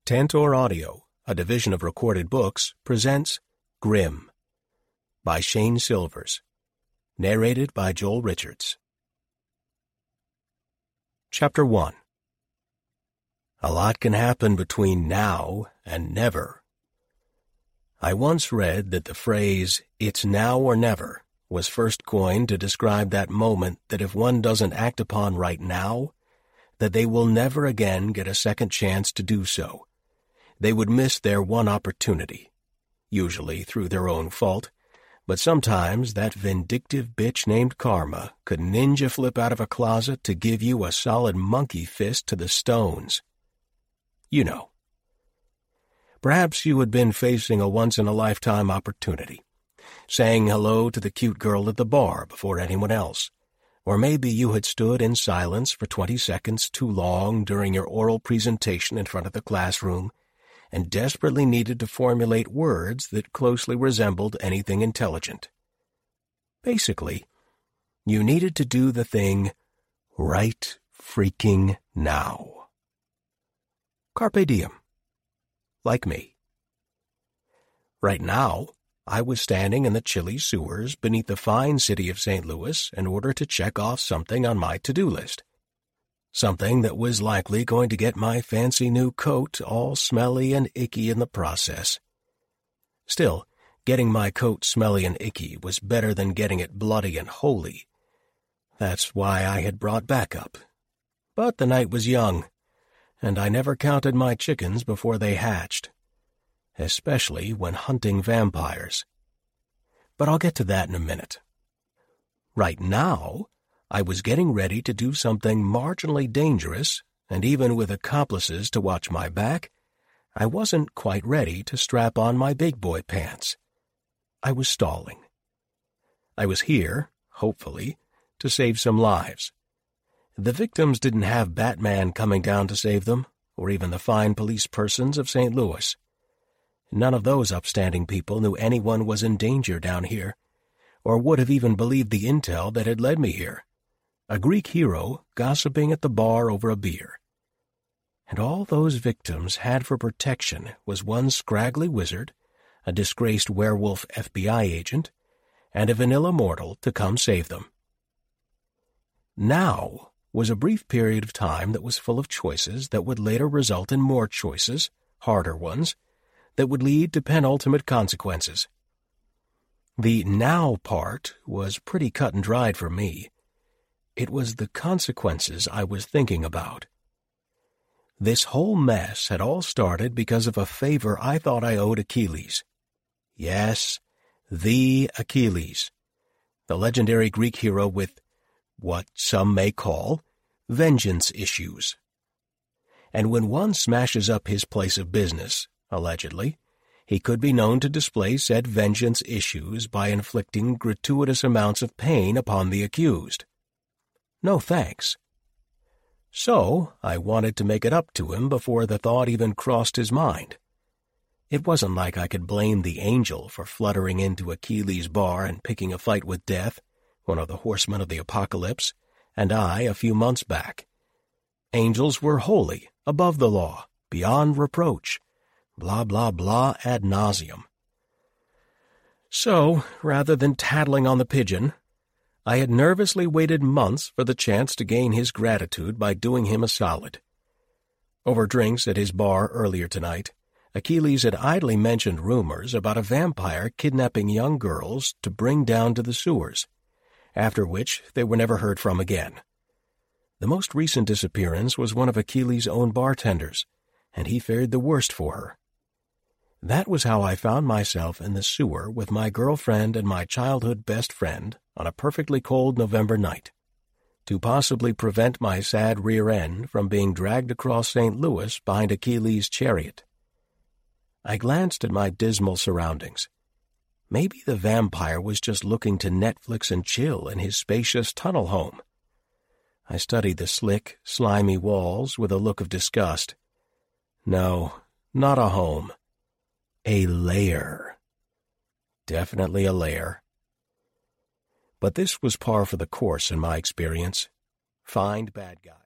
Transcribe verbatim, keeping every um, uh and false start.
Tantor Audio, a division of Recorded Books, presents Grimm by Shane Silvers, narrated by Joel Richards. Chapter one. A lot can happen between now and never. I once read that the phrase, "it's now or never," was first coined to describe that moment that if one doesn't act upon right now, that they will never again get a second chance to do so. They would miss their one opportunity, usually through their own fault, but sometimes that vindictive bitch named Karma could ninja flip out of a closet to give you a solid monkey fist to the stones. You know. Perhaps you had been facing a once-in-a-lifetime opportunity, saying hello to the cute girl at the bar before anyone else, or maybe you had stood in silence for twenty seconds too long during your oral presentation in front of the classroom and desperately needed to formulate words that closely resembled anything intelligent. Basically, you needed to do the thing right freaking now. Carpe diem. Like me. Right now, I was standing in the chilly sewers beneath the fine city of Saint Louis in order to check off something on my to-do list. Something that was likely going to get my fancy new coat all smelly and icky in the process. Still, getting my coat smelly and icky was better than getting it bloody and holy. That's why I had brought backup. But the night was young, and I never counted my chickens before they hatched, especially when hunting vampires. But I'll get to that in a minute. Right now, I was getting ready to do something marginally dangerous, and even with accomplices to watch my back, I wasn't quite ready to strap on my big boy pants. I was stalling. I was here, hopefully, to save some lives. The victims didn't have Batman coming down to save them, or even the fine police persons of Saint Louis. None of those upstanding people knew anyone was in danger down here, or would have even believed the intel that had led me here. A Greek hero gossiping at the bar over a beer. And all those victims had for protection was one scraggly wizard, a disgraced werewolf F B I agent, and a vanilla mortal to come save them. Now was a brief period of time that was full of choices that would later result in more choices, harder ones, that would lead to penultimate consequences. The now part was pretty cut and dried for me. It was the consequences I was thinking about. This whole mess had all started because of a favor I thought I owed Achilles. Yes, the Achilles, the legendary Greek hero with what some may call vengeance issues. And when one smashes up his place of business, allegedly, he could be known to display said vengeance issues by inflicting gratuitous amounts of pain upon the accused. No thanks. So I wanted to make it up to him before the thought even crossed his mind. It wasn't like I could blame the angel for fluttering into Achilles' bar and picking a fight with Death, one of the horsemen of the apocalypse, and I a few months back. Angels were holy, above the law, beyond reproach, blah, blah, blah ad nauseum. So, rather than tattling on the pigeon, I had nervously waited months for the chance to gain his gratitude by doing him a solid. Over drinks at his bar earlier tonight, Achilles had idly mentioned rumors about a vampire kidnapping young girls to bring down to the sewers, after which they were never heard from again. The most recent disappearance was one of Achilles' own bartenders, and he fared the worst for her. That was how I found myself in the sewer with my girlfriend and my childhood best friend on a perfectly cold November night, to possibly prevent my sad rear end from being dragged across Saint Louis behind Achilles' chariot. I glanced at my dismal surroundings. Maybe the vampire was just looking to Netflix and chill in his spacious tunnel home. I studied the slick, slimy walls with a look of disgust. No, not a home. A lair. Definitely a lair. But this was par for the course in my experience. Find bad guys.